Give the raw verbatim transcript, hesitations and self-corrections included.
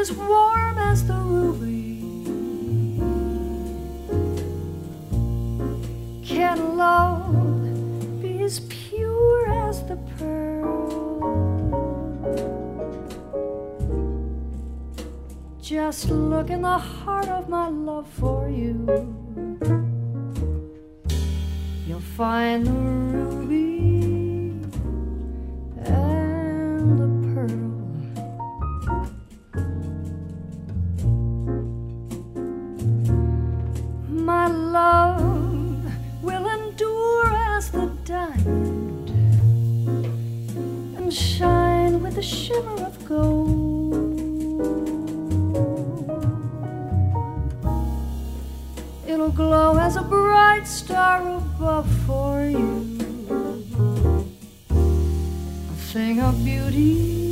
as warm as the ruby. Can love be as pure as the pearl? Just look in the heart of my love for you. You'll find the ruby and the pearl. My love will endure as the diamond and shine with the shimmer of gold. It'll glow as a bright star above for you, a thing of beauty